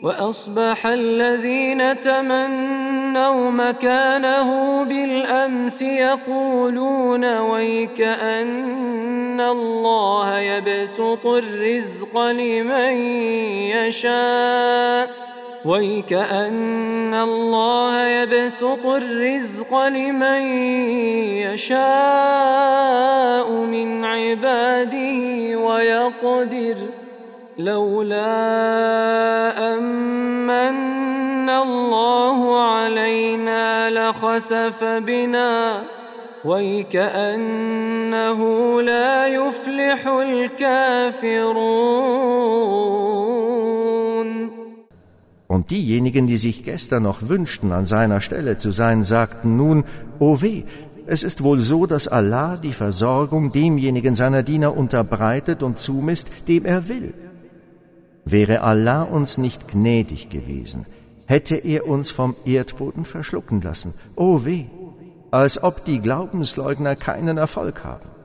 وأصبح الذين تمنوا مكانه بالأمس يقولون ويكأن الله يبسط الرزق لمن يشاء من عباده ويقدر لولا أمن الله علينا لخسف بنا ويكأنه لا يفلح الكافرون. Und diejenigen, die sich gestern noch wünschten, an seiner Stelle zu sein, sagten nun: O weh, es ist wohl so, dass Allah die Versorgung demjenigen seiner Diener unterbreitet und zumisst, dem er will. Wäre Allah uns nicht gnädig gewesen, hätte er uns vom Erdboden verschlucken lassen. O weh, als ob die Glaubensleugner keinen Erfolg haben.